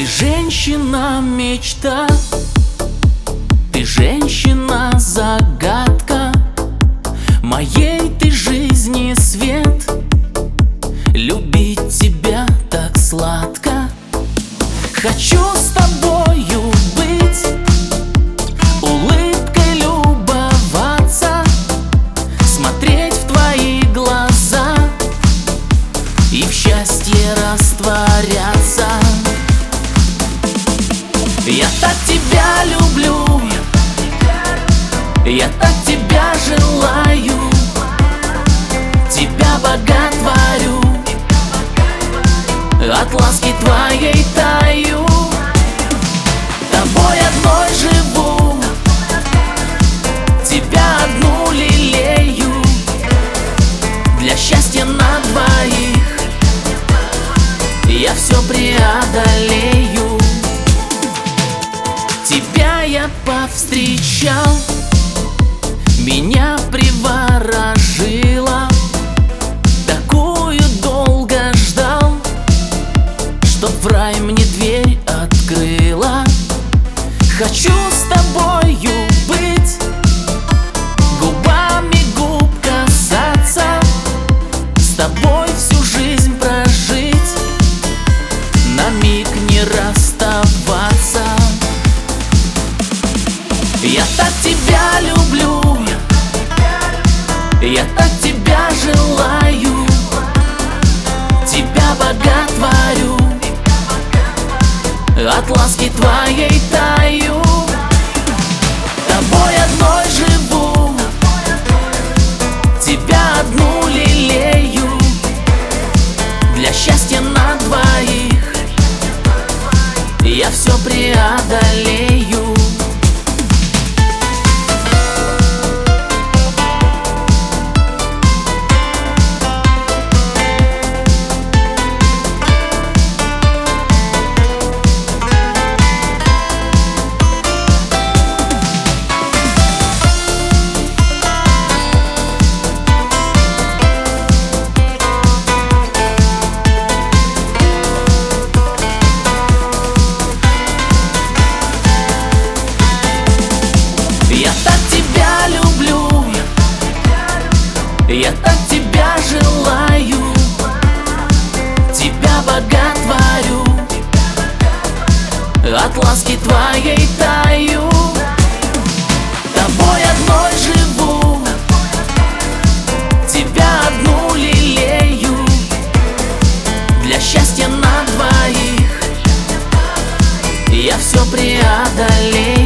женщина-мечта, ты женщина-загадка моей ты жизни свет. Любить тебя так сладко. Хочу с тобою быть, улыбкой любоваться, смотреть в твои глаза и в счастье растворяться. Я так тебя люблю, я так тебя желаю, тебя боготворю, от ласки твоей таю. Тобой одной живу, тебя одну лелею, для счастья на двоих я все преодолею. Тебя я повстречал, меня приворожила, такую долго ждал, чтоб в рай мне дверь открыла. Хочу с тобою быть, губами губ касаться, с тобой всю жизнь прожить, на миг не расставаться. Я так тебя люблю, я так тебя желаю, тебя боготворю, от ласки твоей таю. Тобой одной живу, тебя одну лелею, для счастья на двоих я все преодолею. Я так тебя желаю, тебя боготворю, от ласки твоей таю. Тобой одной живу, тебя одну лелею, для счастья на двоих я все преодолею.